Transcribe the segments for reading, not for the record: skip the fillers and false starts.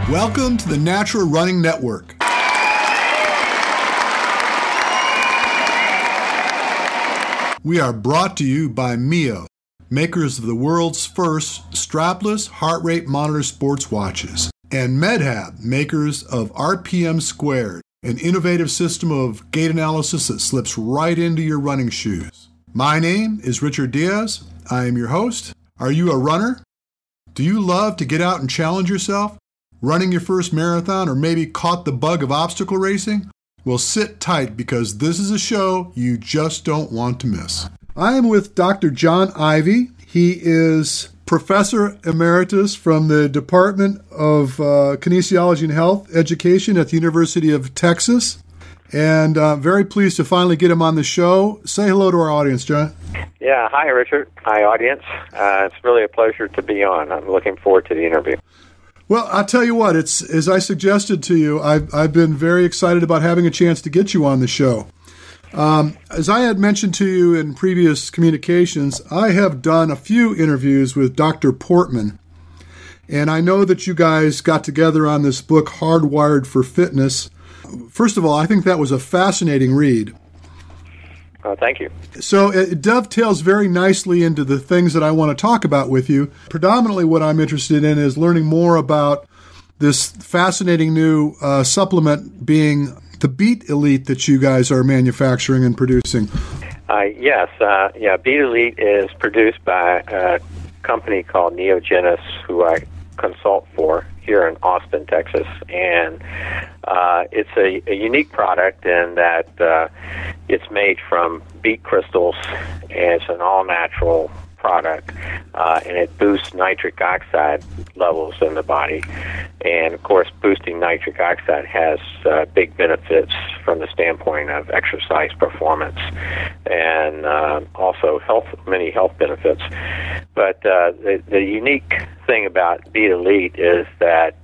Welcome to the Natural Running Network. We are brought to you by Mio, makers of the world's first strapless heart rate monitor sports watches, and MedHab, makers of RPM Squared, an innovative system of gait analysis that slips right into your running shoes. My name is Richard Diaz. I am your host. Are you a runner? Do you love to get out and challenge yourself? Running your first marathon, or maybe caught the bug of obstacle racing? Well, sit tight because this is a show you just don't want to miss. I am with Dr. John Ivey. He is Professor Emeritus from the Department of Kinesiology and Health Education at the University of Texas. And very pleased to finally get him on the show. Say hello to our audience, John. Yeah, hi, Richard. Hi, audience. It's really a pleasure to be on. I'm looking forward to the interview. Well, I'll tell you what, it's as I suggested to you, I've been very excited about having a chance to get you on the show. As I had mentioned to you in previous communications, I have done a few interviews with Dr. Portman, and I know that you guys got together on this book, Hardwired for Fitness. First of all, I think that was a fascinating read. Thank you. So it dovetails very nicely into the things that I want to talk about with you. Predominantly what I'm interested in is learning more about this fascinating new supplement being the Beat Elite that you guys are manufacturing and producing. Yes. Beat Elite is produced by a company called Neogenis, who I consult for here in Austin, Texas. And it's a unique product in that it's made from beet crystals, and it's an all-natural product, and it boosts nitric oxide levels in the body. And, of course, boosting nitric oxide has big benefits from the standpoint of exercise performance and also many health benefits. But the unique thing about Beat Elite is that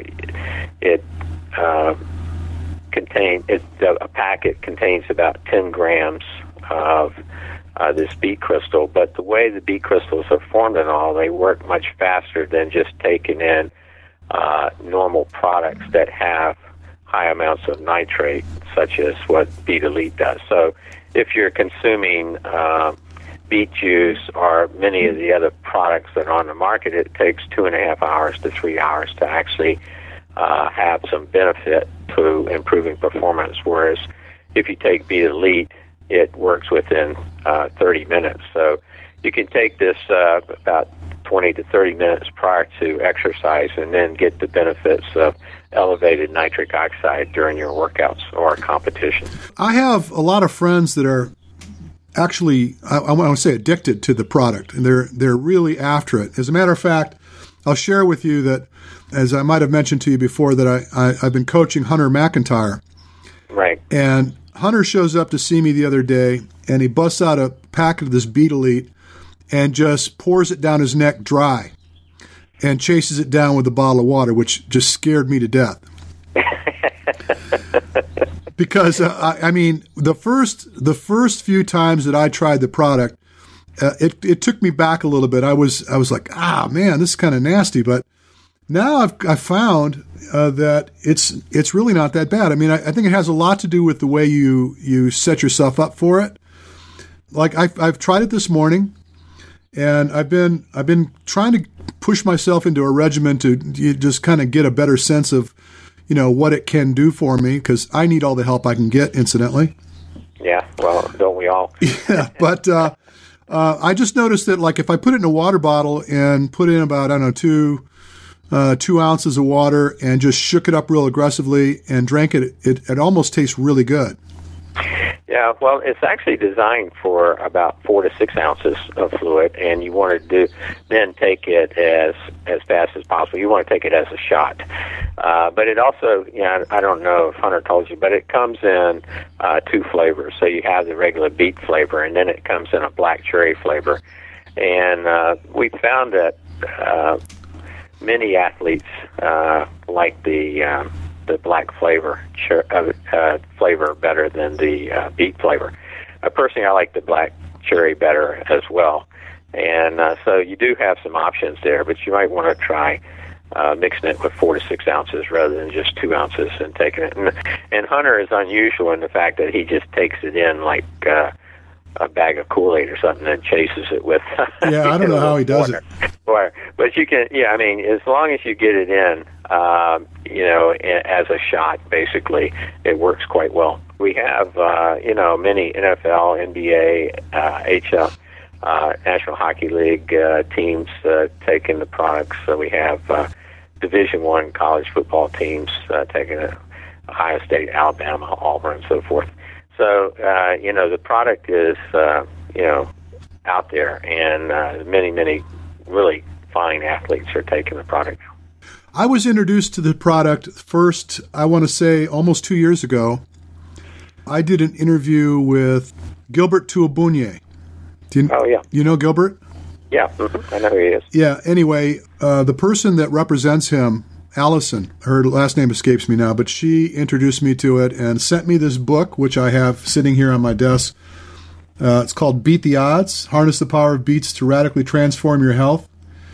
a packet contains about 10 grams of this beet crystal, but the way the beet crystals are formed and all, they work much faster than just taking in normal products that have high amounts of nitrate, such as what Beat Elite does. So if you're consuming beet juice or many of the other products that are on the market, it takes 2.5 hours to 3 hours to actually have some benefit to improving performance, whereas if you take Beat Elite, it works within 30 minutes. So you can take this about 20 to 30 minutes prior to exercise and then get the benefits of elevated nitric oxide during your workouts or competition. I have a lot of friends that are actually, I want to say, addicted to the product, and they're really after it. As a matter of fact, I'll share with you that, as I might have mentioned to you before, that I've been coaching Hunter McIntyre. Right. And Hunter shows up to see me the other day, and he busts out a packet of this Beat Elite and just pours it down his neck dry and chases it down with a bottle of water, which just scared me to death. Because, the first few times that I tried the product, it took me back a little bit. I was like, man, this is kind of nasty. But now I've found that it's really not that bad. I mean, I think it has a lot to do with the way you set yourself up for it. Like I've tried it this morning, and I've been trying to push myself into a regimen to just kind of get a better sense of, what it can do for me, because I need all the help I can get, incidentally. Yeah, well, don't we all? Yeah, but I just noticed that, like, if I put it in a water bottle and put in about, 2 ounces of water and just shook it up real aggressively and drank it, it almost tastes really good. Yeah, well, it's actually designed for about 4 to 6 ounces of fluid, and you want to then take it as fast as possible. You want to take it as a shot. But it also, I don't know if Hunter told you, but it comes in 2 flavors. So you have the regular beet flavor, and then it comes in a black cherry flavor. And we found that many athletes like the black flavor better than the beet flavor. Personally, I like the black cherry better as well. And so you do have some options there, but you might want to try mixing it with 4 to 6 ounces rather than just 2 ounces and taking it. And Hunter is unusual in the fact that he just takes it in like a bag of Kool-Aid or something and chases it with. Yeah, I don't know how he does it. But you can, yeah, I mean, as long as you get it in, as a shot, basically, it works quite well. We have, many NFL, NBA, HL, National Hockey League teams taking the products. So we have Division I college football teams taking it, Ohio State, Alabama, Auburn, and so forth. So, the product is, out there, and many, many really fine athletes are taking the product. I was introduced to the product first, I want to say, almost 2 years ago. I did an interview with Gilbert Tuabunye. You know Gilbert? Yeah, I know who he is. Yeah, anyway, the person that represents him, Allison, her last name escapes me now, but she introduced me to it and sent me this book, which I have sitting here on my desk. It's called Beat the Odds, Harness the Power of Beats to Radically Transform Your Health.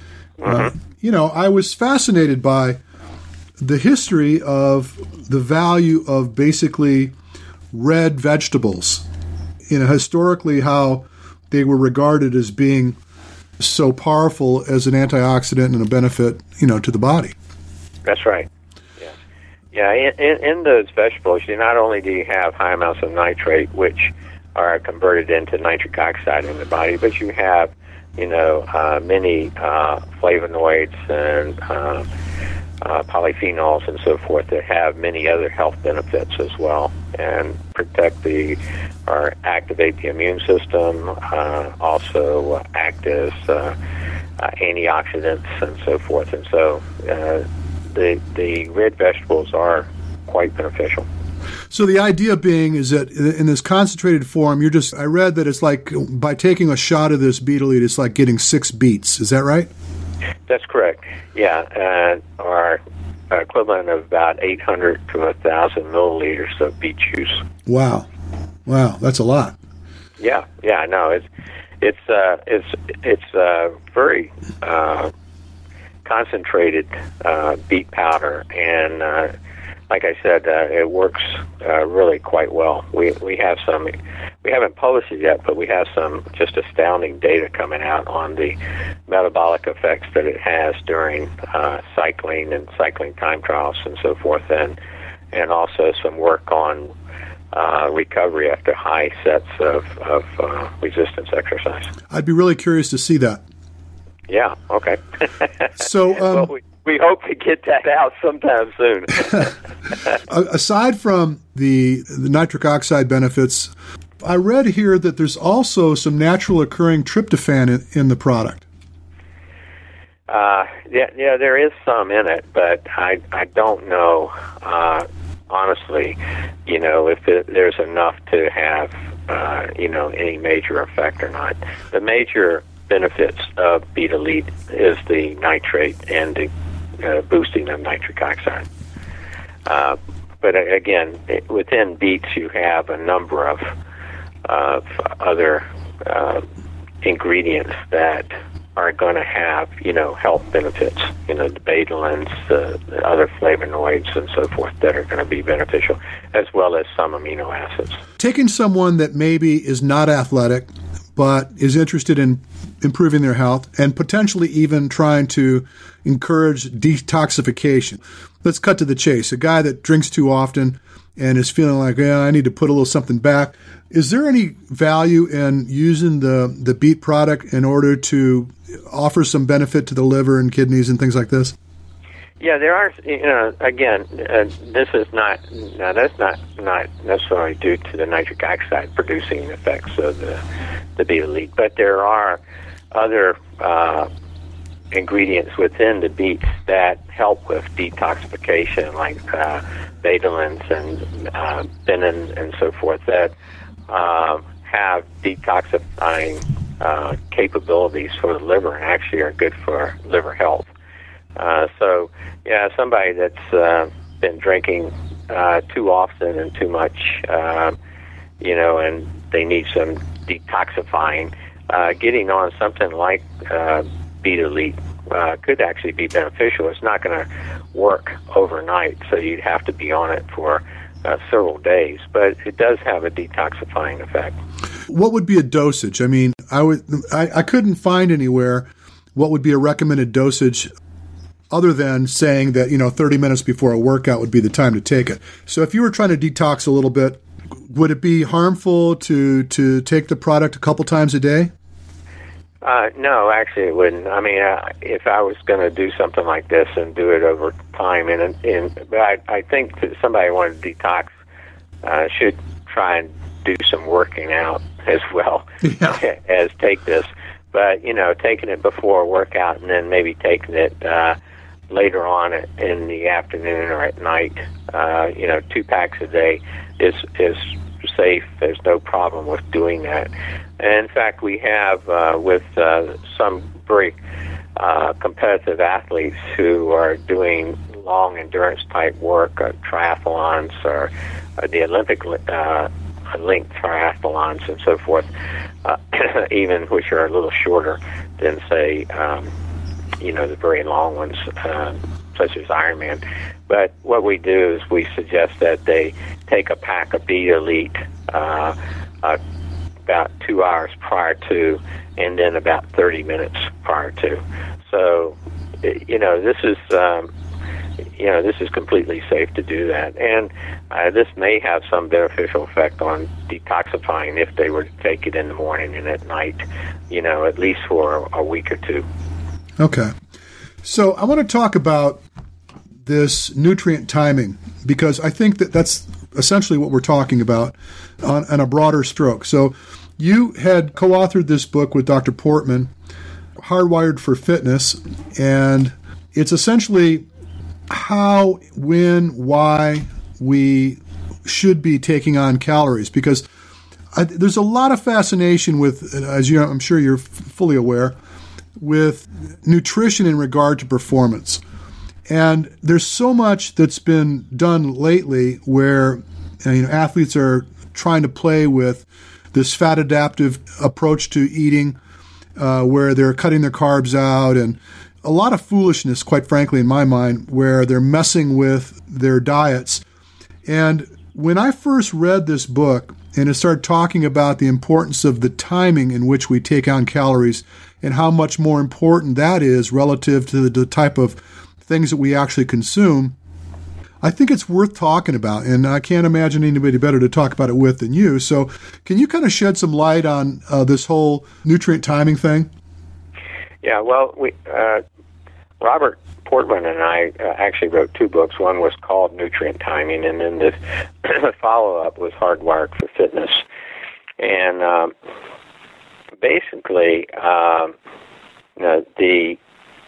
I was fascinated by the history of the value of basically red vegetables, historically how they were regarded as being so powerful as an antioxidant and a benefit, to the body. That's right. Yeah. In those vegetables, not only do you have high amounts of nitrate, which are converted into nitric oxide in the body, but you have, many flavonoids and polyphenols and so forth that have many other health benefits as well, and protect or activate the immune system, also act as antioxidants and so forth. And so the red vegetables are quite beneficial. So the idea being is that in this concentrated form, I read that it's like by taking a shot of this Beat Elite, it's like getting 6 beets. Is that right? That's correct. Yeah, or equivalent of about 800 to 1,000 milliliters of beet juice. Wow, that's a lot. Yeah, no, it's very concentrated beet powder, and like I said, it works really quite well. We have some. We haven't published it yet, but we have some just astounding data coming out on the metabolic effects that it has during cycling and cycling time trials and so forth, and also some work on recovery after high sets of resistance exercise. I'd be really curious to see that. Yeah. Okay. So. Well, we hope to get that out sometime soon. Aside from the nitric oxide benefits, I read here that there's also some natural occurring tryptophan in the product. Yeah, there is some in it, but I don't know, honestly, if there's enough to have, any major effect or not. The major benefits of Beat Elite is the nitrate and the boosting of nitric oxide. But again, within beets you have a number of other ingredients that are going to have, health benefits, the betalains, the other flavonoids and so forth that are going to be beneficial, as well as some amino acids. Taking someone that maybe is not athletic but is interested in improving their health and potentially even trying to encourage detoxification. Let's cut to the chase. A guy that drinks too often and is feeling like, I need to put a little something back. Is there any value in using the beet product in order to offer some benefit to the liver and kidneys and things like this? Yeah, there are, again, this is that's not necessarily due to the nitric oxide producing effects of the Beat Elite, but there are other ingredients within the beets that help with detoxification, like betalains and benin and so forth, that have detoxifying capabilities for the liver and actually are good for liver health. So, somebody that's been drinking too often and too much, and they need some detoxifying, getting on something like Beat Elite could actually be beneficial. It's not going to work overnight, so you'd have to be on it for several days, but it does have a detoxifying effect. What would be a dosage? I mean, I couldn't find anywhere what would be a recommended dosage other than saying that, 30 minutes before a workout would be the time to take it. So if you were trying to detox a little bit, would it be harmful to take the product a couple times a day? No, actually it wouldn't. I mean, if I was going to do something like this and do it over time, but I think that somebody wanting to detox should try and do some working out as well as take this. But, taking it before a workout and then maybe taking it later on in the afternoon or at night, 2 packs a day is safe. There's no problem with doing that. And in fact, we have with some very competitive athletes who are doing long endurance type work, triathlons or the Olympic linked triathlons and so forth, even which are a little shorter than, say, the very long ones, such as Ironman. But what we do is we suggest that they take a pack of Be Elite about 2 hours prior to, and then about 30 minutes prior to. So, this is completely safe to do that, and this may have some beneficial effect on detoxifying if they were to take it in the morning and at night, at least for a week or two. Okay. So I want to talk about this nutrient timing, because I think that's essentially what we're talking about on a broader stroke. So you had co-authored this book with Dr. Portman, Hardwired for Fitness, and it's essentially how, when, why we should be taking on calories, because there's a lot of fascination with, as I'm sure you're fully aware, with nutrition in regard to performance. And there's so much that's been done lately where athletes are trying to play with this fat adaptive approach to eating, where they're cutting their carbs out, and a lot of foolishness, quite frankly, in my mind, where they're messing with their diets. And when I first read this book and it started talking about the importance of the timing in which we take on calories and how much more important that is relative to the type of things that we actually consume, I think it's worth talking about, and I can't imagine anybody better to talk about it with than you. So can you kind of shed some light on this whole nutrient timing thing? Yeah, well, Robert Portman and I actually wrote 2 books. One was called Nutrient Timing, and then the follow-up was Hardwired for Fitness. And basically, the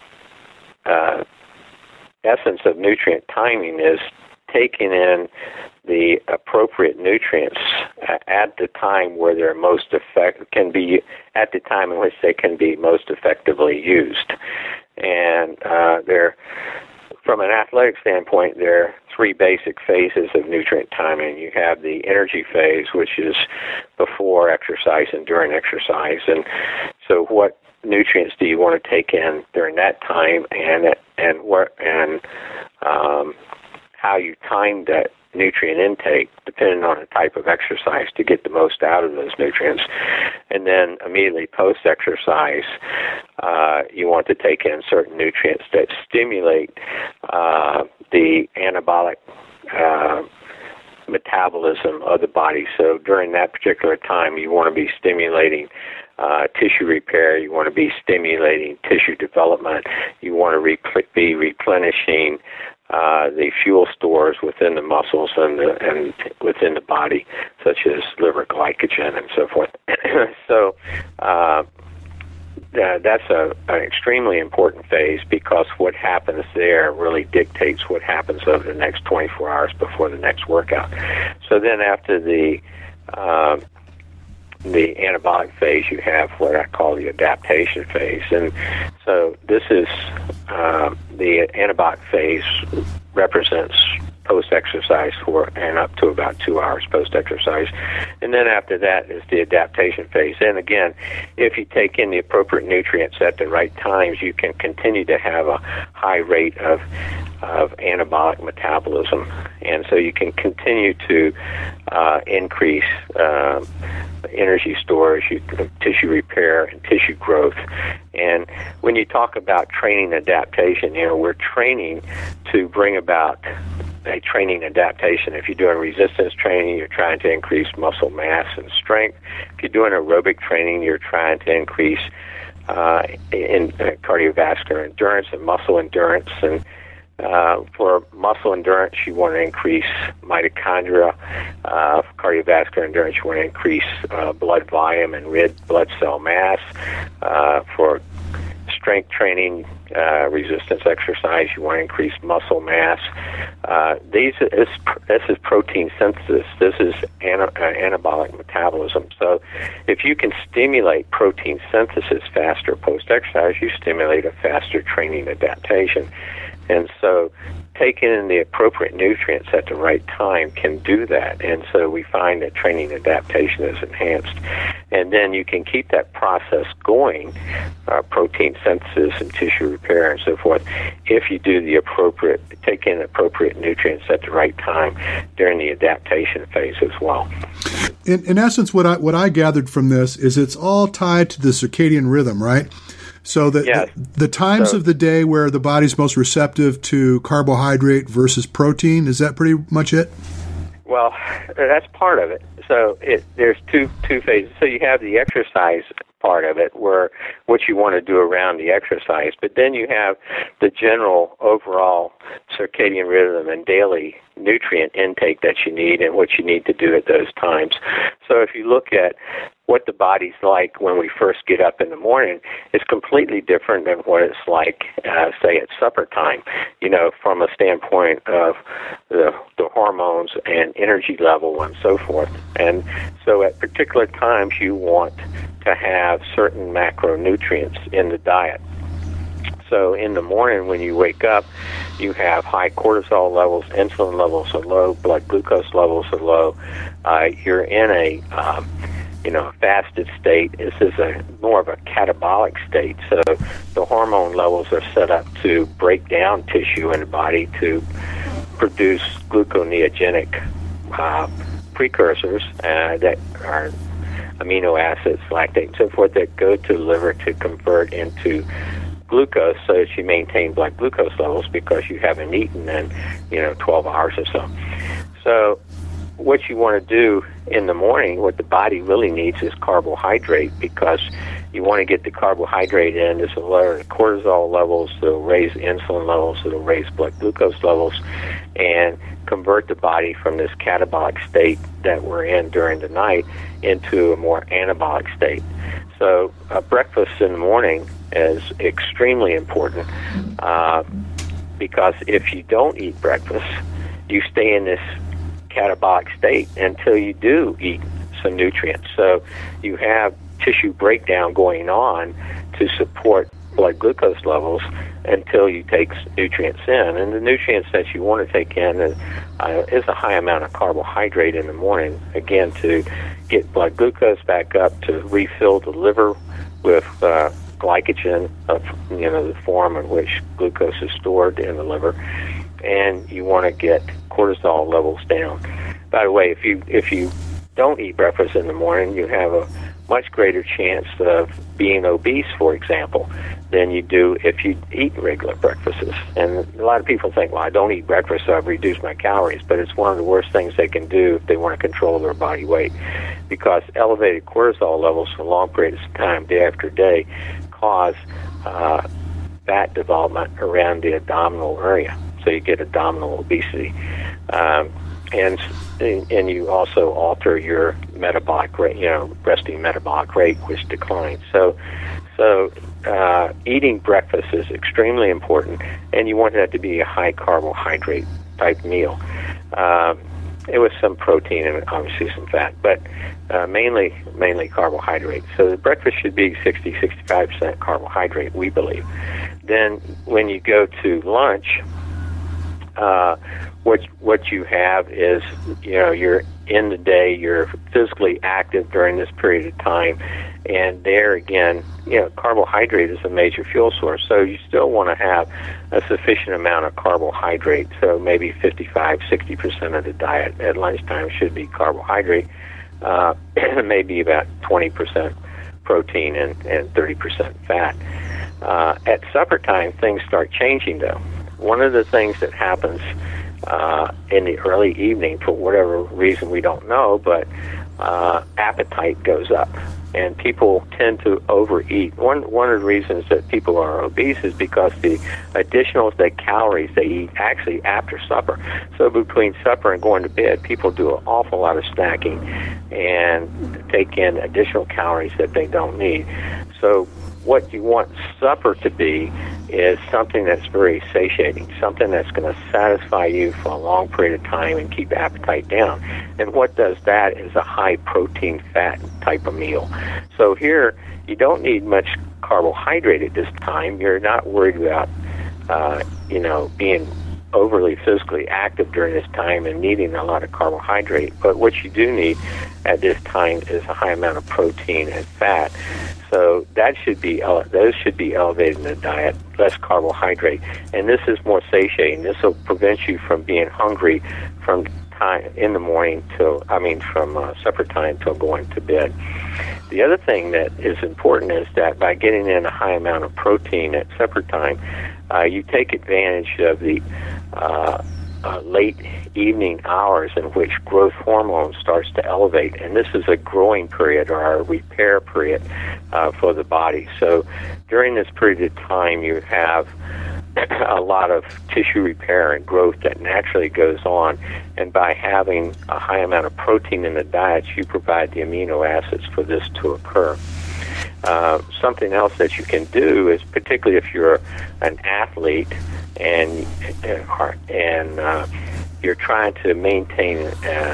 essence of nutrient timing is taking in the appropriate nutrients at the time where they're most can be at the time in which they can be most effectively used. And from an athletic standpoint, there are 3 basic phases of nutrient timing. You have the energy phase, which is before exercise and during exercise. And so what nutrients do you want to take in during that time, and how you time that nutrient intake depending on the type of exercise to get the most out of those nutrients. And then immediately post-exercise, you want to take in certain nutrients that stimulate the anabolic metabolism of the body. So during that particular time, you want to be stimulating tissue repair. You want to be stimulating tissue development. You want to be replenishing the fuel stores within the muscles and within the body, such as liver glycogen and so forth. So that's an extremely important phase, because what happens there really dictates what happens over the next 24 hours before the next workout. So then after the anabolic phase, you have what I call the adaptation phase. And so this is the anabolic phase represents post-exercise and up to about 2 hours post-exercise. And then after that is the adaptation phase. And again, if you take in the appropriate nutrients at the right times, you can continue to have a high rate of anabolic metabolism. And so you can continue to increase energy storage, tissue repair, and tissue growth. And when you talk about training adaptation, we're training to bring about a training adaptation. If you're doing resistance training, you're trying to increase muscle mass and strength. If you're doing aerobic training, you're trying to increase in cardiovascular endurance and muscle endurance. And for muscle endurance, you want to increase mitochondria. For cardiovascular endurance, you want to increase blood volume and red blood cell mass. For strength training, resistance exercise, you want to increase muscle mass. This is protein synthesis. This is anabolic metabolism. So if you can stimulate protein synthesis faster post-exercise, you stimulate a faster training adaptation. And so taking in the appropriate nutrients at the right time can do that. And so we find that training adaptation is enhanced. And then you can keep that process going, protein synthesis and tissue repair and so forth, if you do take in appropriate nutrients at the right time during the adaptation phase as well. In essence, what I gathered from this is it's all tied to the circadian rhythm, right? So the times of the day where the body's most receptive to carbohydrate versus protein, is that pretty much it? Well, that's part of it. So there's two phases. So you have the exercise part of it, where what you want to do around the exercise, but then you have the general overall circadian rhythm and daily nutrient intake that you need and what you need to do at those times. So if you look at what the body's like when we first get up in the morning, it's completely different than what it's like, say, at supper time, from a standpoint of the hormones and energy level and so forth. And so at particular times, you want to have certain macronutrients in the diet. So in the morning when you wake up, you have high cortisol levels, insulin levels are low, blood glucose levels are low. You're in a fasted state. This is more of a catabolic state. So the hormone levels are set up to break down tissue in the body to produce gluconeogenic precursors that are amino acids, lactate, and so forth, that go to the liver to convert into glucose so that you maintain blood glucose levels because you haven't eaten in 12 hours or so. So what you want to do in the morning, what the body really needs is carbohydrate, because you want to get the carbohydrate in. This will lower the cortisol levels, it'll raise insulin levels, it'll raise blood glucose levels, and convert the body from this catabolic state that we're in during the night into a more anabolic state. So breakfast in the morning is extremely important because if you don't eat breakfast, you stay in this catabolic state until you do eat some nutrients. So you have tissue breakdown going on to support blood glucose levels until you take nutrients in. And the nutrients that you want to take in is a high amount of carbohydrate in the morning, again, to get blood glucose back up, to refill the liver with glycogen of the form in which glucose is stored in the liver, and you want to get cortisol levels down. By the way, if you don't eat breakfast in the morning, you have a much greater chance of being obese, for example, than you do if you eat regular breakfasts. And a lot of people think, well, I don't eat breakfast, so I've reduced my calories, but it's one of the worst things they can do if they want to control their body weight, because elevated cortisol levels for long periods of time, day after day, cause fat development around the abdominal area. So you get abdominal obesity. And you also alter your metabolic rate, resting metabolic rate, which declines. So eating breakfast is extremely important, and you want that to be a high carbohydrate type meal. With some protein and obviously some fat, but mainly carbohydrate. So the breakfast should be 60-65% carbohydrate, we believe. Then when you go to lunch, what you have is, you're in the day, you're physically active during this period of time, and there again, carbohydrate is a major fuel source, so you still want to have a sufficient amount of carbohydrate. So maybe 55-60% of the diet at lunchtime should be carbohydrate, maybe about 20% protein and 30% fat. At supper time, things start changing, though. One of the things that happens in the early evening, for whatever reason we don't know, but appetite goes up, and people tend to overeat. One of the reasons that people are obese is because the calories they eat actually after supper. So between supper and going to bed, people do an awful lot of snacking and take in additional calories that they don't need. So what you want supper to be is something that's very satiating, something that's going to satisfy you for a long period of time and keep appetite down. And what does that is a high protein fat type of meal. So here, you don't need much carbohydrate at this time. You're not worried about, being overly physically active during this time and needing a lot of carbohydrate. But what you do need at this time is a high amount of protein and fat. So those should be elevated in the diet, less carbohydrate. And this is more satiating. This will prevent you from being hungry from time in the morning from supper time till going to bed. The other thing that is important is that by getting in a high amount of protein at supper time, you take advantage of the late evening hours in which growth hormone starts to elevate, and this is a growing period or a repair period for the body. So during this period of time, you have a lot of tissue repair and growth that naturally goes on, and by having a high amount of protein in the diet, you provide the amino acids for this to occur. Something else that you can do is, particularly if you're an athlete and you're trying to maintain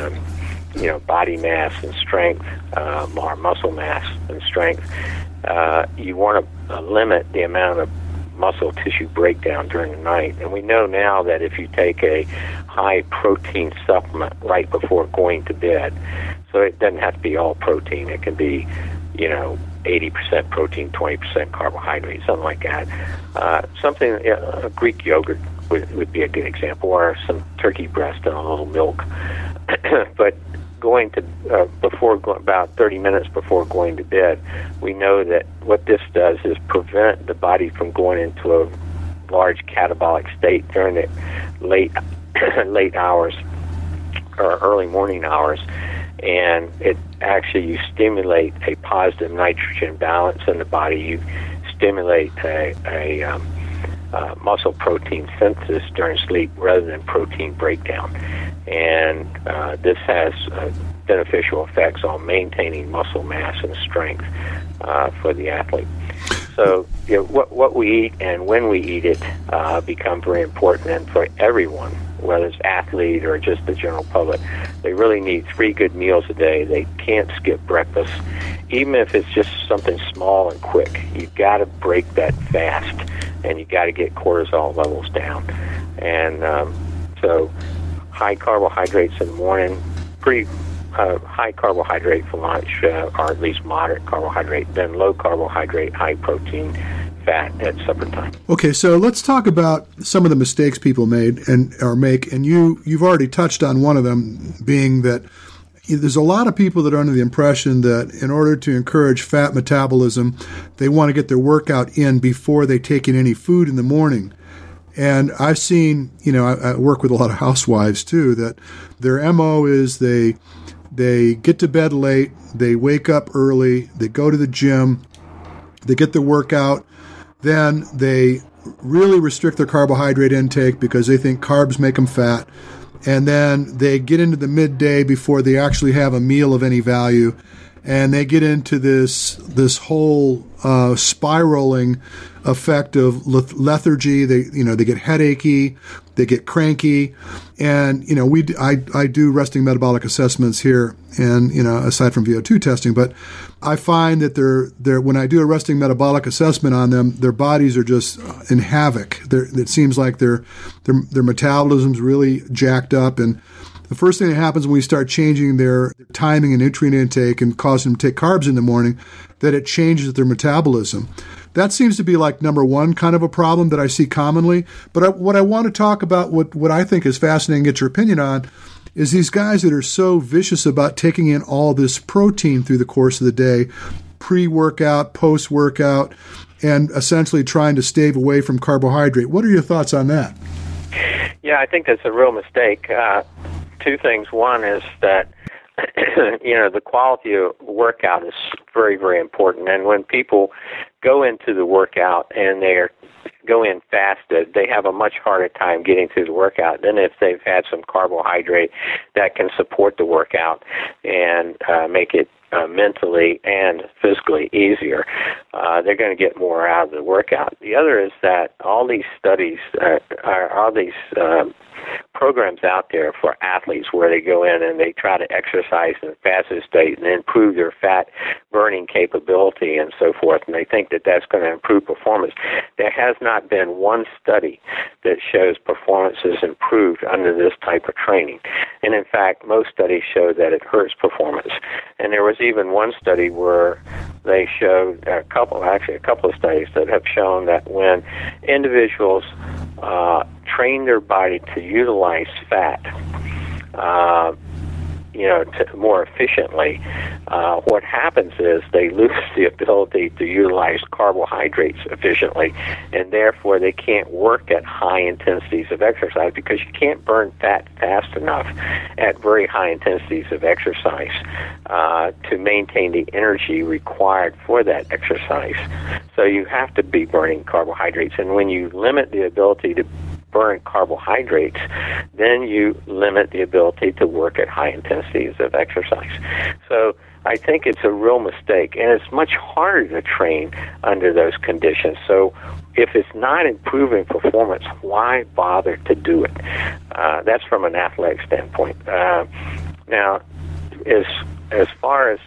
body mass and strength, or muscle mass and strength, you want to limit the amount of muscle tissue breakdown during the night. And we know now that if you take a high protein supplement right before going to bed, so it doesn't have to be all protein, it can be 80% protein, 20% carbohydrate, something like that. A Greek yogurt would be a good example, or some turkey breast and a little milk. But going to about 30 minutes before going to bed, we know that what this does is prevent the body from going into a large catabolic state during the late hours or early morning hours, and it actually, you stimulate a positive nitrogen balance in the body. You stimulate a muscle protein synthesis during sleep rather than protein breakdown. And this has beneficial effects on maintaining muscle mass and strength for the athlete. So what we eat and when we eat it become very important, and for everyone, whether it's athlete or just the general public, they really need 3 good meals a day. They can't skip breakfast, even if it's just something small and quick. You've got to break that fast, and you've got to get cortisol levels down. And so high carbohydrates in the morning, pretty high carbohydrate for lunch, or at least moderate carbohydrate, then low carbohydrate, high protein, fat at supper time. Okay, so let's talk about some of the mistakes people make, and you've already touched on one of them, being that there's a lot of people that are under the impression that in order to encourage fat metabolism, they want to get their workout in before they take in any food in the morning. And I've seen, I work with a lot of housewives too, that their MO is they get to bed late, they wake up early, they go to the gym, they get their workout, then they really restrict their carbohydrate intake because they think carbs make them fat, and then they get into the midday before they actually have a meal of any value, and they get into this whole spiraling effect of lethargy. They get headachy, they get cranky, and I do resting metabolic assessments here, and aside from VO2 testing, but I find that they're when I do a resting metabolic assessment on them, their bodies are just in havoc. It seems like their metabolism's really jacked up, and the first thing that happens when we start changing their timing and nutrient intake and causing them to take carbs in the morning, that it changes their metabolism. That seems to be like number one kind of a problem that I see commonly. But what I want to talk about, what I think is fascinating, get your opinion on, is these guys that are so vicious about taking in all this protein through the course of the day, pre-workout, post-workout, and essentially trying to stave away from carbohydrate. What are your thoughts on that? Yeah, I think that's a real mistake. Two things. One is that the quality of workout is very, very important. And when people go into the workout and go in fasted, they have a much harder time getting through the workout than if they've had some carbohydrate that can support the workout and make it mentally and physically easier. They're going to get more out of the workout. The other is that all these studies, all these programs out there for athletes where they go in and they try to exercise in a fasted state and improve their fat burning capability and so forth, and they think that that's going to improve performance. There has not been one study that shows performance is improved under this type of training. And in fact, most studies show that it hurts performance. And there was even one study where they showed a couple of studies that have shown that when individuals train their body to utilize fat, more efficiently, what happens is they lose the ability to utilize carbohydrates efficiently, and therefore they can't work at high intensities of exercise because you can't burn fat fast enough at very high intensities of exercise to maintain the energy required for that exercise. So you have to be burning carbohydrates, and when you limit the ability to burn carbohydrates, then you limit the ability to work at high intensities of exercise. So I think it's a real mistake, and it's much harder to train under those conditions. So if it's not improving performance, why bother to do it? That's from an athletic standpoint. Now, as far as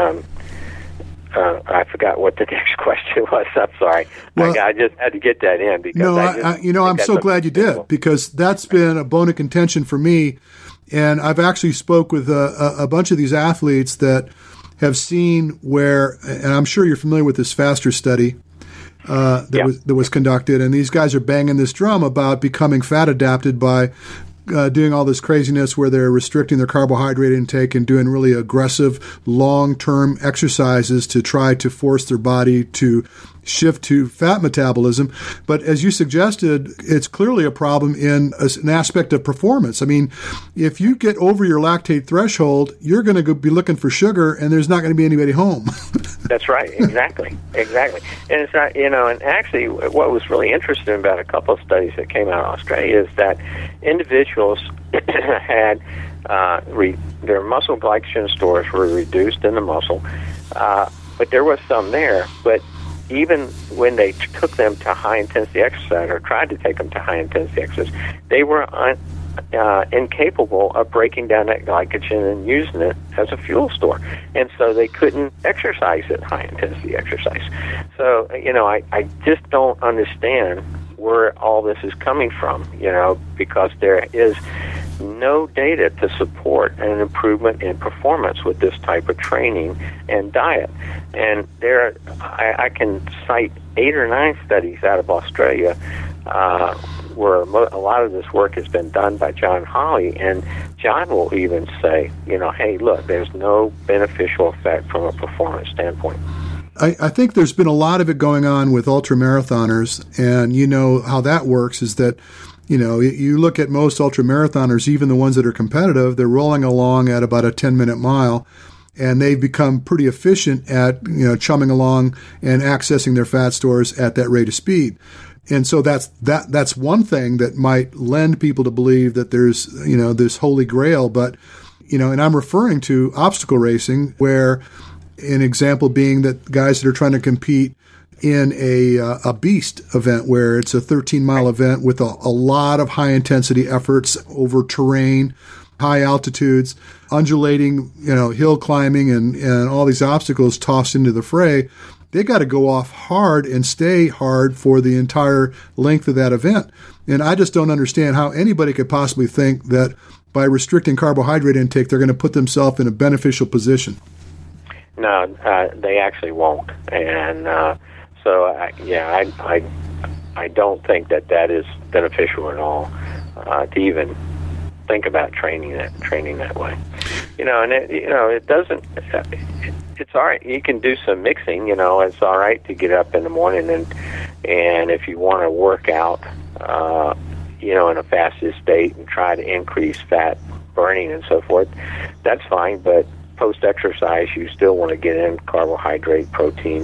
I forgot what the next question was. I'm sorry. Well, I just had to get that in because I'm so glad you did, because that's been a bone of contention for me. And I've actually spoke with a bunch of these athletes that have seen where, and I'm sure you're familiar with this FASTER study that was conducted, and these guys are banging this drum about becoming fat adapted by doing all this craziness where they're restricting their carbohydrate intake and doing really aggressive long-term exercises to try to force their body to shift to fat metabolism. But as you suggested, it's clearly a problem in an aspect of performance. I mean, if you get over your lactate threshold, you're going to be looking for sugar, and there's not going to be anybody home. That's right. Exactly. And it's not, and actually what was really interesting about a couple of studies that came out of Australia is that individuals had their muscle glycogen stores were reduced in the muscle, but there was some there, but even when they took them to high-intensity exercise or tried to take them to high-intensity exercise, they were incapable of breaking down that glycogen and using it as a fuel store. And so they couldn't exercise at high-intensity exercise. So, I just don't understand where all this is coming from, because there is no data to support an improvement in performance with this type of training and diet. And I can cite 8 or 9 studies out of Australia where a lot of this work has been done by John Hawley, and John will even say, hey, look, there's no beneficial effect from a performance standpoint. I think there's been a lot of it going on with ultramarathoners, and how that works is that you look at most ultramarathoners, even the ones that are competitive, they're rolling along at about a 10-minute mile, and they've become pretty efficient at, chumming along and accessing their fat stores at that rate of speed. And so that's one thing that might lend people to believe that there's, this holy grail. But, and I'm referring to obstacle racing where An example being that guys that are trying to compete in a beast event where it's a 13-mile event with a lot of high-intensity efforts over terrain, high altitudes, undulating, hill climbing and all these obstacles tossed into the fray, they got to go off hard and stay hard for the entire length of that event. And I just don't understand how anybody could possibly think that by restricting carbohydrate intake, they're going to put themselves in a beneficial position. No, they actually won't. And so, I don't think that is beneficial at all to even think about training that way. It doesn't. It's all right. You can do some mixing. It's all right to get up in the morning and if you want to work out, in a fasted state and try to increase fat burning and so forth, that's fine. But post-exercise, you still want to get in carbohydrate, protein,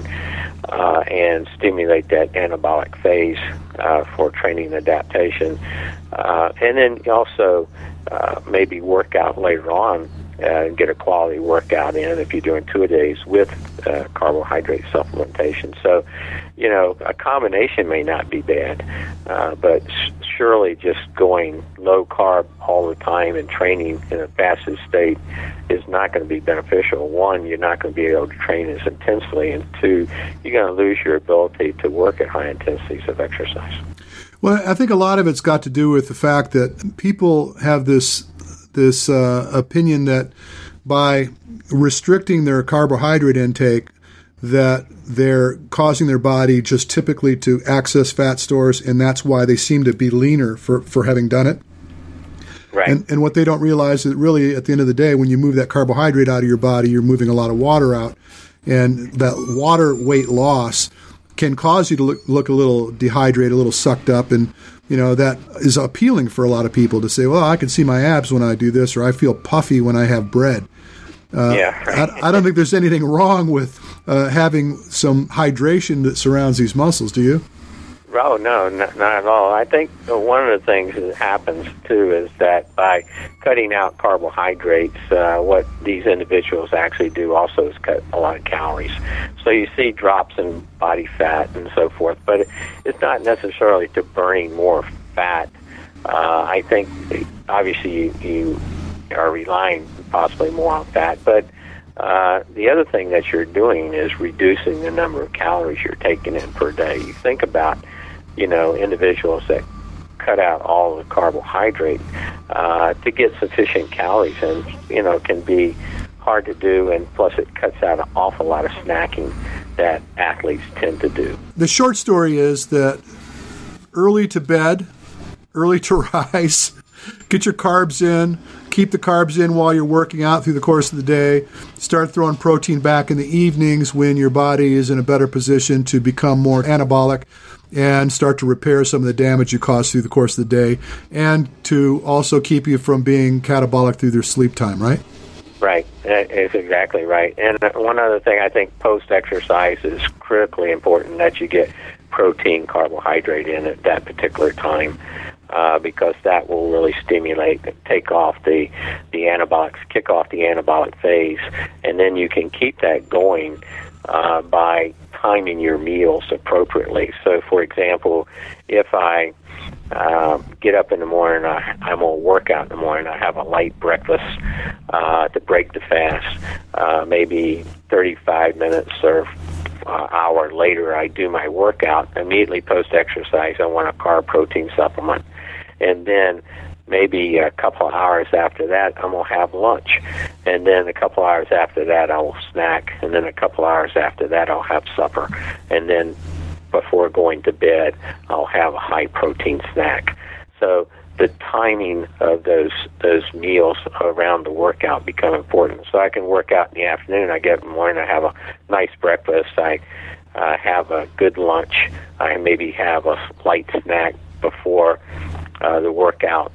and stimulate that anabolic phase for training adaptation. And then also maybe work out later on and get a quality workout in if you're doing 2-a-days with carbohydrate supplementation. So, a combination may not be bad, but surely just going low carb all the time and training in a fasted state is not going to be beneficial. One, you're not going to be able to train as intensely, and two, you're going to lose your ability to work at high intensities of exercise. Well, I think a lot of it's got to do with the fact that people have this opinion that by restricting their carbohydrate intake, that they're causing their body just typically to access fat stores, and that's why they seem to be leaner for having done it. Right. And what they don't realize is that really, at the end of the day, when you move that carbohydrate out of your body, you're moving a lot of water out, and that water weight loss can cause you to look a little dehydrated, a little sucked up, and that is appealing for a lot of people to say, well, I can see my abs when I do this, or I feel puffy when I have bread. Right. I don't think there's anything wrong with having some hydration that surrounds these muscles, do you? Oh, no, not at all. I think one of the things that happens, too, is that by cutting out carbohydrates, what these individuals actually do also is cut a lot of calories. So you see drops in body fat and so forth, but it's not necessarily to burning more fat. I think, obviously, you are relying possibly more on fat, but the other thing that you're doing is reducing the number of calories you're taking in per day. You think about individuals that cut out all the carbohydrate to get sufficient calories, and can be hard to do, and plus it cuts out an awful lot of snacking that athletes tend to do. The short story is that early to bed, early to rise, get your carbs in, keep the carbs in while you're working out through the course of the day, start throwing protein back in the evenings when your body is in a better position to become more anabolic, and start to repair some of the damage you caused through the course of the day, and to also keep you from being catabolic through their sleep time, right? Right. That's exactly right. And one other thing, I think post-exercise is critically important that you get protein, carbohydrate in at that particular time, because that will really stimulate, kick off the anabolic phase, and then you can keep that going by timing your meals appropriately. So, for example, if I get up in the morning, I'm going to work out in the morning, I have a light breakfast to break the fast. Maybe 35 minutes or hour later, I do my workout. Immediately post-exercise, I want a carb protein supplement. And then maybe a couple of hours after that, I'm going to have lunch. And then a couple of hours after that, I will snack. And then a couple of hours after that, I'll have supper. And then before going to bed, I'll have a high-protein snack. So the timing of those meals around the workout become important. So I can work out in the afternoon. I get up in the morning, I have a nice breakfast. I have a good lunch. I maybe have a light snack before the workout,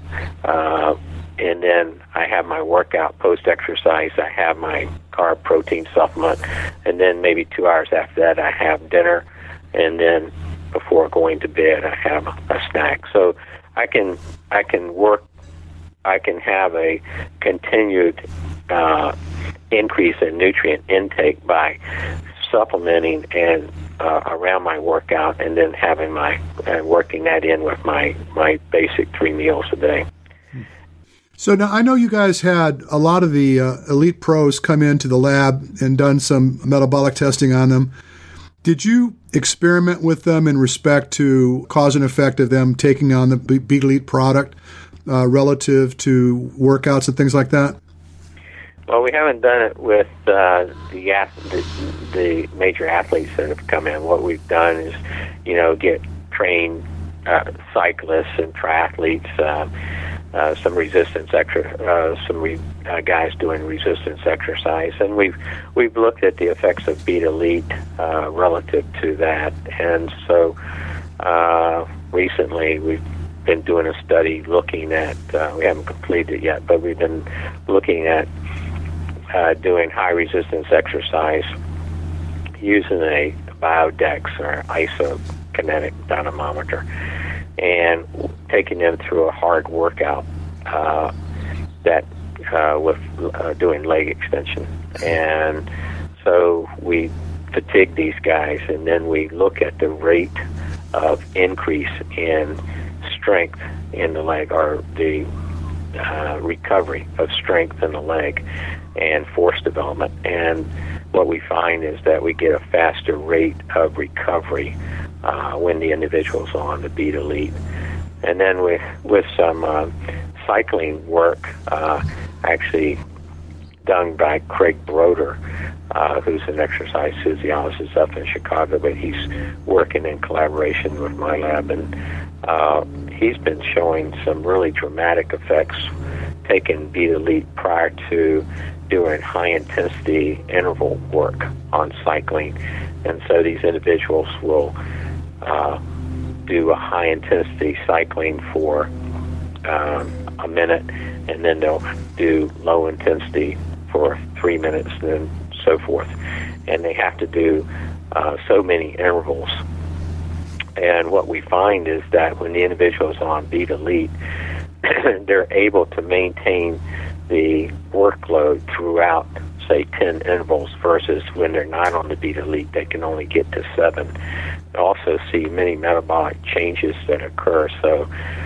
and then I have my workout post-exercise. I have my carb protein supplement, and then maybe 2 hours after that I have dinner, and then before going to bed I have a snack. So I can have a continued increase in nutrient intake by supplementing and around my workout, and then having working that in with my basic 3 meals a day. So now I know you guys had a lot of the elite pros come into the lab and done some metabolic testing on them. Did you experiment with them in respect to cause and effect of them taking on the Beat Elite product relative to workouts and things like that? Well, we haven't done it with the major athletes that have come in. What we've done is, get trained cyclists and triathletes, some resistance guys doing resistance exercise, and we've looked at the effects of Beat Elite relative to that. And so recently we've been doing a study looking at, we haven't completed it yet, but we've been looking at doing high resistance exercise using a Biodex or isokinetic dynamometer, and taking them through a hard workout with doing leg extension. And so we fatigue these guys, and then we look at the rate of increase in strength in the leg, or the recovery of strength in the leg and force development. And what we find is that we get a faster rate of recovery when the individual's on the Beat Elite. And then with some cycling work, actually done by Craig Broder, who's an exercise physiologist up in Chicago, but he's working in collaboration with my lab, and he's been showing some really dramatic effects taking Beat Elite prior to doing high-intensity interval work on cycling. And so these individuals will do a high-intensity cycling for a minute, and then they'll do low-intensity for 3 minutes, and then so forth. And they have to do so many intervals. And what we find is that when the individual is on Beat Elite, they're able to maintain the workload throughout, say, 10 intervals, versus when they're not on the Beat Elite, they can only get to 7. We also see many metabolic changes that occur, so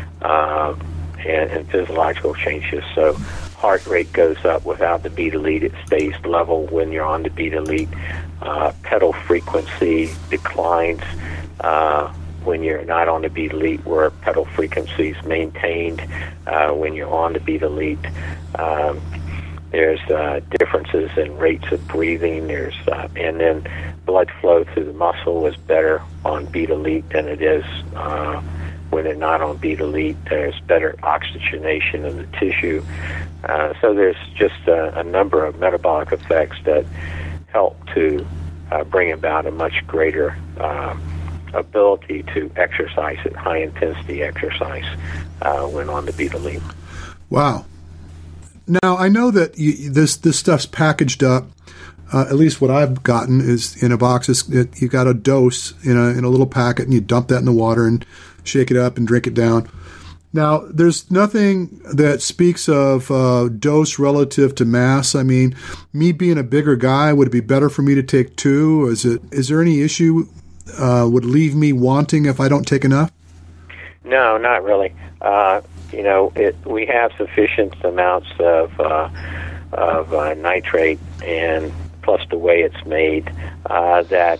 and physiological changes. So heart rate goes up without the Beat Elite. It stays level when you're on the Beat Elite. Pedal frequency declines when you're not on the Beat Elite, where pedal frequency is maintained when you're on the Beat Elite. There's differences in rates of breathing. There's and then blood flow through the muscle is better on Beat Elite than it is when they're not on Beat Elite. There's better oxygenation of the tissue. So there's just a number of metabolic effects that help to bring about a much greater ability to exercise at high-intensity exercise when on the Beat Elite. Wow. Now, I know that this stuff's packaged up. At least what I've gotten is in a box. You got a dose in a little packet, and you dump that in the water and shake it up and drink it down. Now, there's nothing that speaks of dose relative to mass. I mean, me being a bigger guy, would it be better for me to take 2? Is there any issue would leave me wanting if I don't take enough? No, not really. We have sufficient amounts of nitrate, and plus the way it's made, that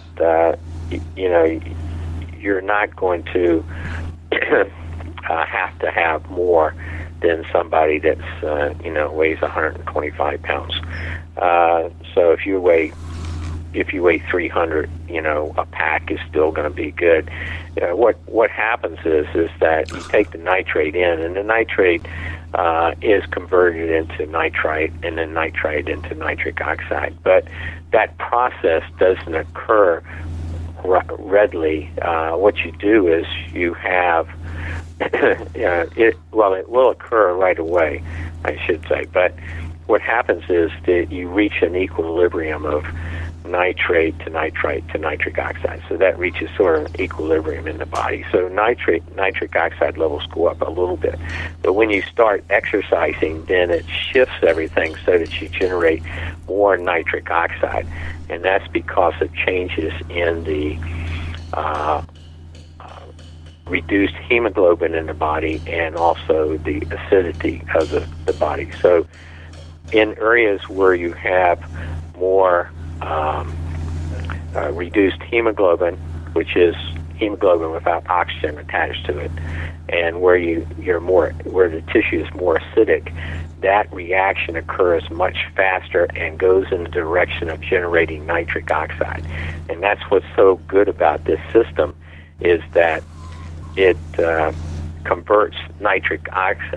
you're not going to have to have more than somebody that's weighs 125 pounds. So if you weigh 300, a pack is still going to be good. What happens is that you take the nitrate in, and the nitrate is converted into nitrite, and then nitrite into nitric oxide. But that process doesn't occur readily. What you do is you have it will occur right away, I should say. But what happens is that you reach an equilibrium of nitrate to nitrite to nitric oxide. So that reaches sort of equilibrium in the body. So nitric oxide levels go up a little bit. But when you start exercising, then it shifts everything so that you generate more nitric oxide. And that's because of changes in the reduced hemoglobin in the body and also the acidity of the body. So in areas where you have more reduced hemoglobin, which is hemoglobin without oxygen attached to it, and where where the tissue is more acidic, that reaction occurs much faster and goes in the direction of generating nitric oxide. And that's what's so good about this system, is that it converts nitrate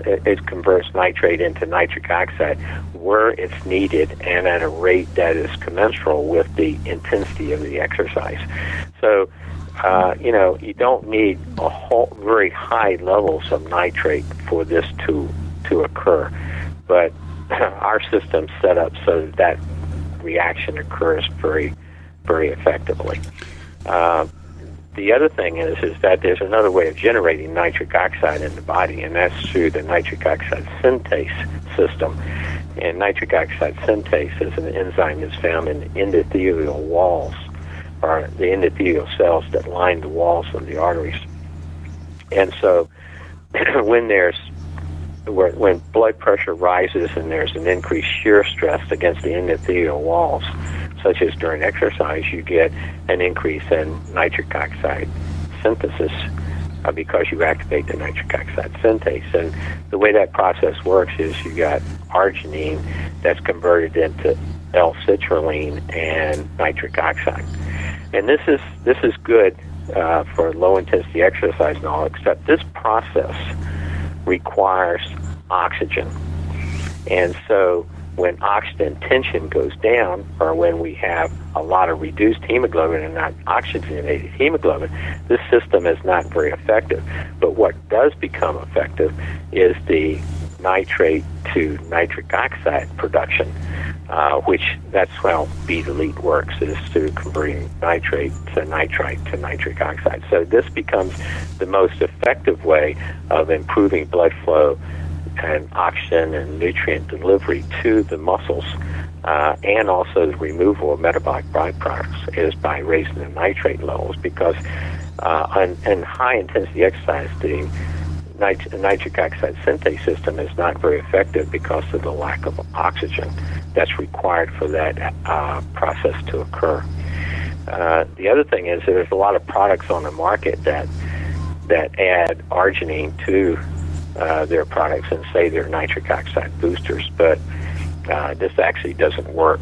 into nitric oxide where it's needed and at a rate that is commensurate with the intensity of the exercise. So, you don't need very high levels of nitrate for this to occur, but our system's set up so that reaction occurs very, very effectively. The other thing is that there's another way of generating nitric oxide in the body, and that's through the nitric oxide synthase system. And nitric oxide synthase is an enzyme that's found in the endothelial walls, or the endothelial cells that line the walls of the arteries. And so when blood pressure rises and there's an increased shear stress against the endothelial walls, such as during exercise, you get an increase in nitric oxide synthesis because you activate the nitric oxide synthase. And the way that process works is you got arginine that's converted into L-citrulline and nitric oxide. And this is good for low-intensity exercise and all, except this process requires oxygen. And so when oxygen tension goes down, or when we have a lot of reduced hemoglobin and not oxygenated hemoglobin, this system is not very effective. But what does become effective is the nitrate to nitric oxide production, which that's how B-Delete works, is through converting nitrate to nitrite to nitric oxide. So this becomes the most effective way of improving blood flow and oxygen and nutrient delivery to the muscles, and also the removal of metabolic byproducts, is by raising the nitrate levels, because in high-intensity exercise, the nitric oxide synthase system is not very effective because of the lack of oxygen that's required for that process to occur. The other thing is there's a lot of products on the market that add arginine to their products and say they're nitric oxide boosters, but this actually doesn't work.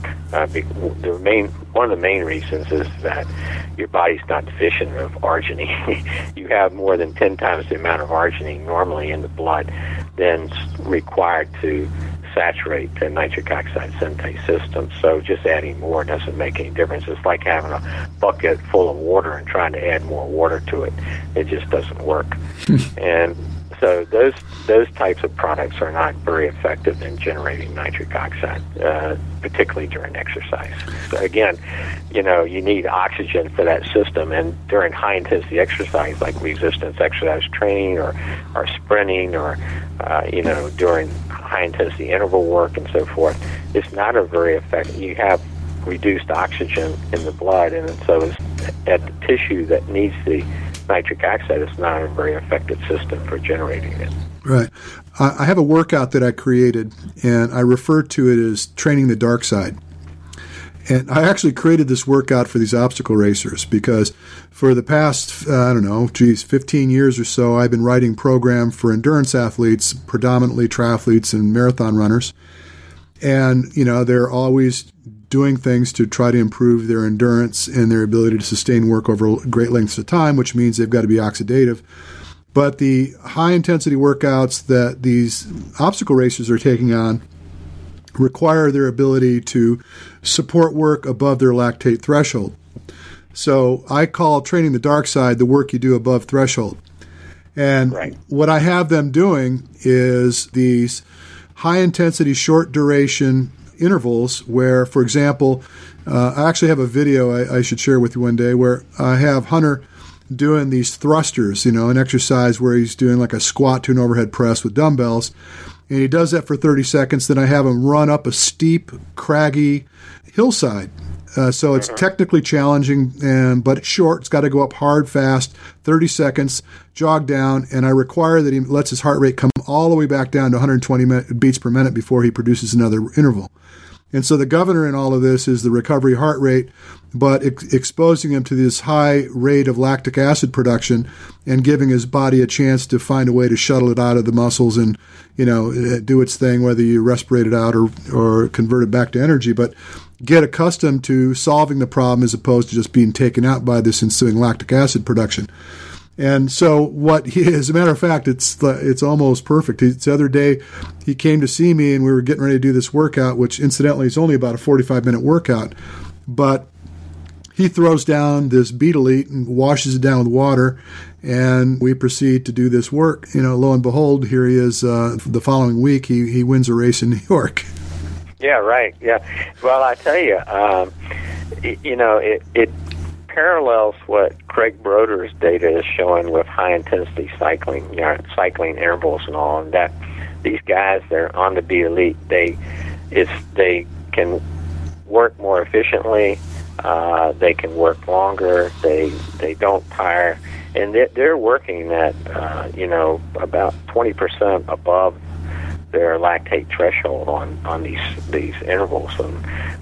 One of the main reasons is that your body's not deficient of arginine. You have more than 10 times the amount of arginine normally in the blood than required to saturate the nitric oxide synthase system. So just adding more doesn't make any difference. It's like having a bucket full of water and trying to add more water to it. It just doesn't work. And so those types of products are not very effective in generating nitric oxide, particularly during exercise. So again, you need oxygen for that system, and during high-intensity exercise like resistance exercise training or sprinting or, during high-intensity interval work and so forth, it's not a very effective. You have reduced oxygen in the blood, and so it's at the tissue that needs the nitric oxide, is not a very effective system for generating it. Right. I have a workout that I created, and I refer to it as training the dark side. And I actually created this workout for these obstacle racers because for the past, 15 years or so, I've been writing program for endurance athletes, predominantly triathletes and marathon runners. And, they're always doing things to try to improve their endurance and their ability to sustain work over great lengths of time, which means they've got to be oxidative. But the high-intensity workouts that these obstacle racers are taking on require their ability to support work above their lactate threshold. So I call training the dark side the work you do above threshold. And What I have them doing is these high-intensity, short-duration intervals where, for example, I actually have a video I should share with you one day where I have Hunter doing these thrusters, an exercise where he's doing like a squat to an overhead press with dumbbells. And he does that for 30 seconds. Then I have him run up a steep, craggy hillside. So it's technically challenging, but it's short. It's got to go up hard, fast, 30 seconds, jog down, and I require that he lets his heart rate come all the way back down to 120 beats per minute before he produces another interval. And so the governor in all of this is the recovery heart rate, but exposing him to this high rate of lactic acid production and giving his body a chance to find a way to shuttle it out of the muscles and, do its thing, whether you respirate it out or convert it back to energy. But get accustomed to solving the problem as opposed to just being taken out by this ensuing lactic acid production. And so as a matter of fact, it's almost perfect. The other day, he came to see me, and we were getting ready to do this workout, which incidentally is only about a 45-minute workout. But he throws down this Beat Elite and washes it down with water, and we proceed to do this work. Lo and behold, here he is. The following week, he wins a race in New York. Yeah, right. Yeah. Well, I tell you, it parallels what Craig Broder's data is showing with high-intensity cycling, cycling intervals and all, and that these guys, they're on the Beat Elite. They can work more efficiently. They can work longer. They don't tire, and they're working at about 20% above their lactate threshold on these intervals, and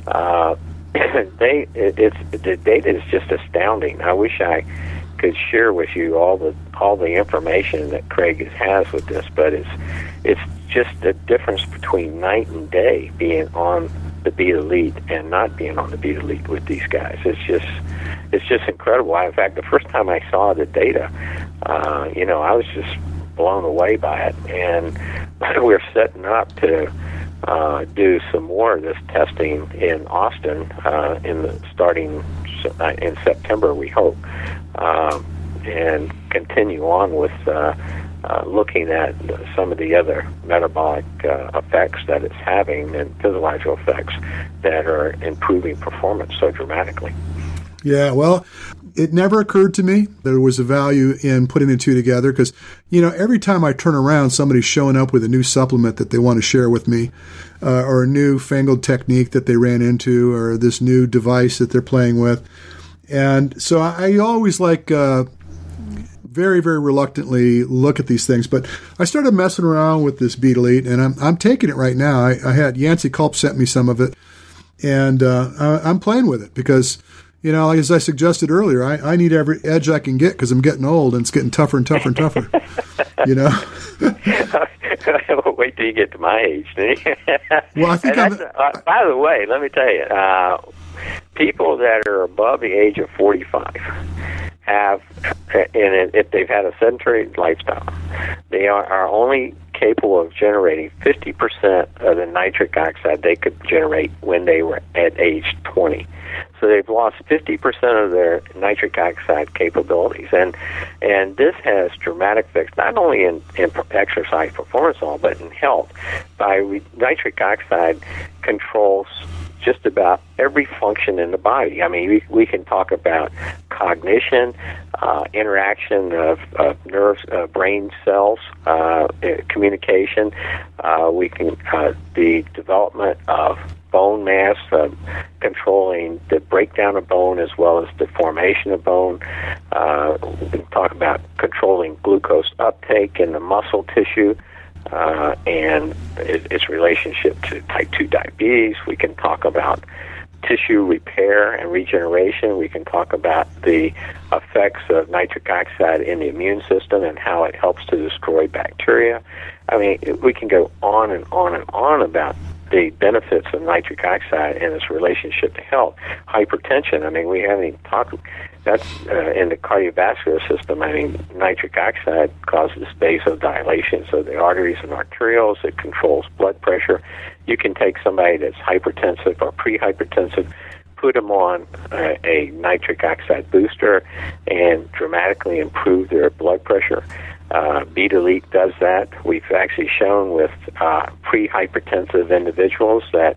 the data is just astounding. I wish I could share with you all the information that Craig has with this, but it's just the difference between night and day being on the Beat Elite and not being on the Beat Elite with these guys. It's just incredible. In fact, the first time I saw the data, I was just blown away by it, and we're setting up to do some more of this testing in Austin starting in September, we hope, and continue on with looking at some of the other metabolic effects that it's having and physiological effects that are improving performance so dramatically. Yeah, well, it never occurred to me there was a value in putting the two together because, every time I turn around, somebody's showing up with a new supplement that they want to share with me or a new fangled technique that they ran into or this new device that they're playing with. And so I always very, very reluctantly look at these things. But I started messing around with this Beat Elite, and I'm taking it right now. I had Yancey Culp sent me some of it, and I'm playing with it because – as I suggested earlier, I need every edge I can get because I'm getting old and it's getting tougher and tougher and tougher. Wait till you get to my age. Well, I think by the way, let me tell you, people that are above the age of 45 have, and if they've had a sedentary lifestyle, they are only capable of generating 50% of the nitric oxide they could generate when they were at age 20. So they've lost 50% of their nitric oxide capabilities, and this has dramatic effects not only in exercise performance, but in health. Nitric oxide controls just about every function in the body. I mean, we can talk about cognition, interaction of nerves, brain cells, communication. We can the development of bone mass, controlling the breakdown of bone as well as the formation of bone. We can talk about controlling glucose uptake in the muscle tissue and its relationship to type 2 diabetes. We can talk about tissue repair and regeneration. We can talk about the effects of nitric oxide in the immune system and how it helps to destroy bacteria. I mean, we can go on and on and on about the benefits of nitric oxide and its relationship to health. Hypertension, I mean, we haven't even talked, that's in the cardiovascular system. I mean, nitric oxide causes vasodilation, so the arteries and arterioles, it controls blood pressure. You can take somebody that's hypertensive or pre-hypertensive, put them on a nitric oxide booster, and dramatically improve their blood pressure. Beat Elite does that. We've actually shown with pre-hypertensive individuals that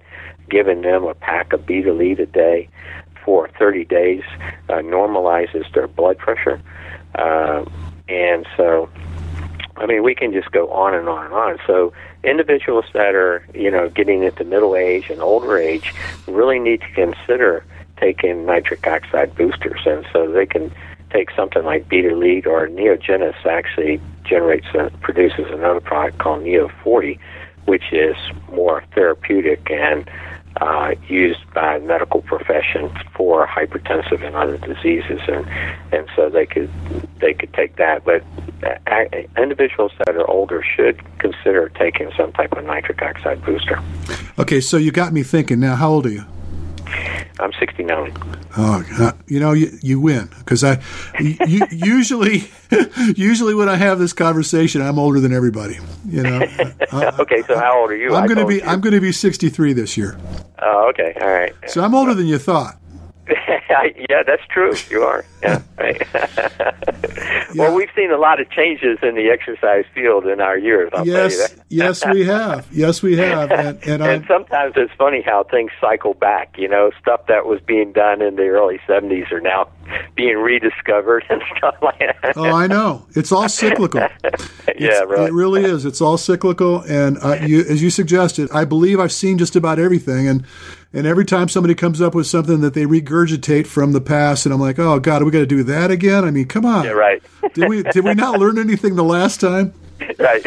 giving them a pack of Beat-Elite a day for 30 days normalizes their blood pressure. And so, I mean, we can just go on and on and on. So individuals that are, getting into middle age and older age really need to consider taking nitric oxide boosters. And so they can take something like Beat-Elite, or Neogenis actually produces another product called Neo40, which is more therapeutic and used by medical profession for hypertensive and other diseases, and so they could take that. But individuals that are older should consider taking some type of nitric oxide booster. Okay, so you got me thinking now. How old are you? I'm 69. Oh, you win, because usually when I have this conversation, I'm older than everybody. Okay, so how old are you? I'm going to be 63 this year. Oh, okay, all right. So I'm older than you thought. Yeah, that's true. You are. Yeah, right. Well, we've seen a lot of changes in the exercise field in our years. I'll tell you that. Yes, we have. Yes, we have. And sometimes it's funny how things cycle back. Stuff that was being done in the early 70s are now being rediscovered and stuff like that. Oh, I know. It's all cyclical. Yeah, right. It really is. It's all cyclical. And as you suggested, I believe I've seen just about everything. And every time somebody comes up with something that they regurgitate from the past, and I'm like, oh, God, are we got to do that again? I mean, come on. Yeah, right. Did we not learn anything the last time? Right.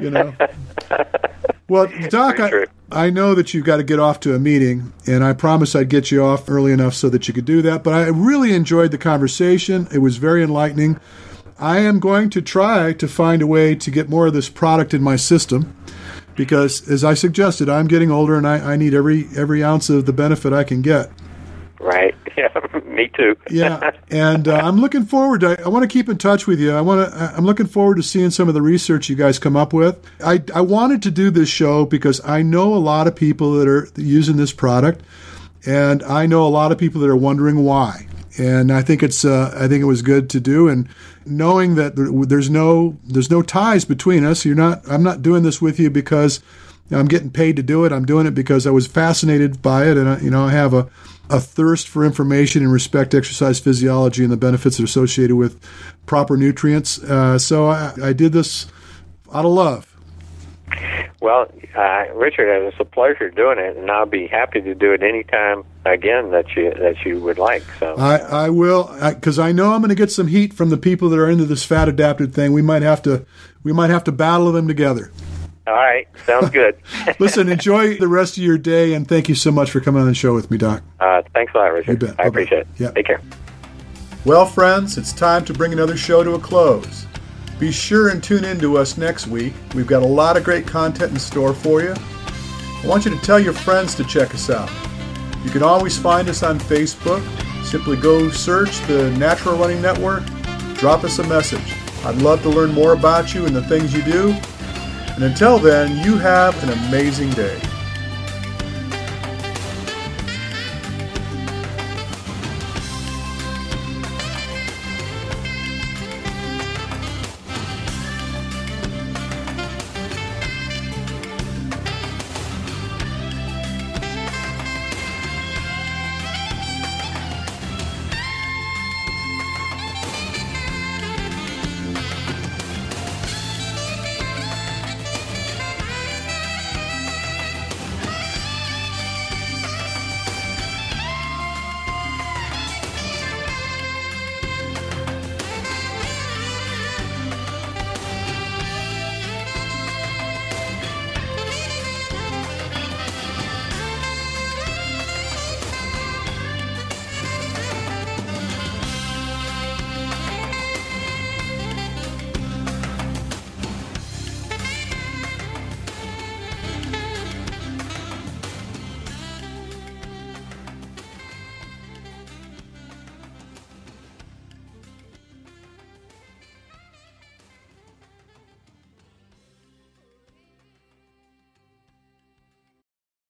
Well, Doc, I know that you've got to get off to a meeting, and I promised I'd get you off early enough so that you could do that. But I really enjoyed the conversation. It was very enlightening. I am going to try to find a way to get more of this product in my system, because, as I suggested, I'm getting older, and I need every ounce of the benefit I can get. Right. Yeah. Me too. Yeah. And I'm looking forward to. I want to keep in touch with you. I'm looking forward to seeing some of the research you guys come up with. I wanted to do this show because I know a lot of people that are using this product, and I know a lot of people that are wondering why. And I think it was good to do. And knowing that there's no ties between us. I'm not doing this with you because I'm getting paid to do it. I'm doing it because I was fascinated by it, and I have a thirst for information and respect exercise physiology and the benefits that are associated with proper nutrients. So I did this out of love. Well, Richard, it was a pleasure doing it, and I'll be happy to do it anytime again that you would like. So I will, because I know I'm going to get some heat from the people that are into this fat adapted thing. We might have to battle them together. All right, sounds good. Listen, enjoy the rest of your day, and thank you so much for coming on the show with me, Doc. Thanks a lot, Richard. You bet. I appreciate it. Yeah. Take care. Well, friends, it's time to bring another show to a close. Be sure and tune in to us next week. We've got a lot of great content in store for you. I want you to tell your friends to check us out. You can always find us on Facebook. Simply go search the Natural Running Network. Drop us a message. I'd love to learn more about you and the things you do. And until then, you have an amazing day.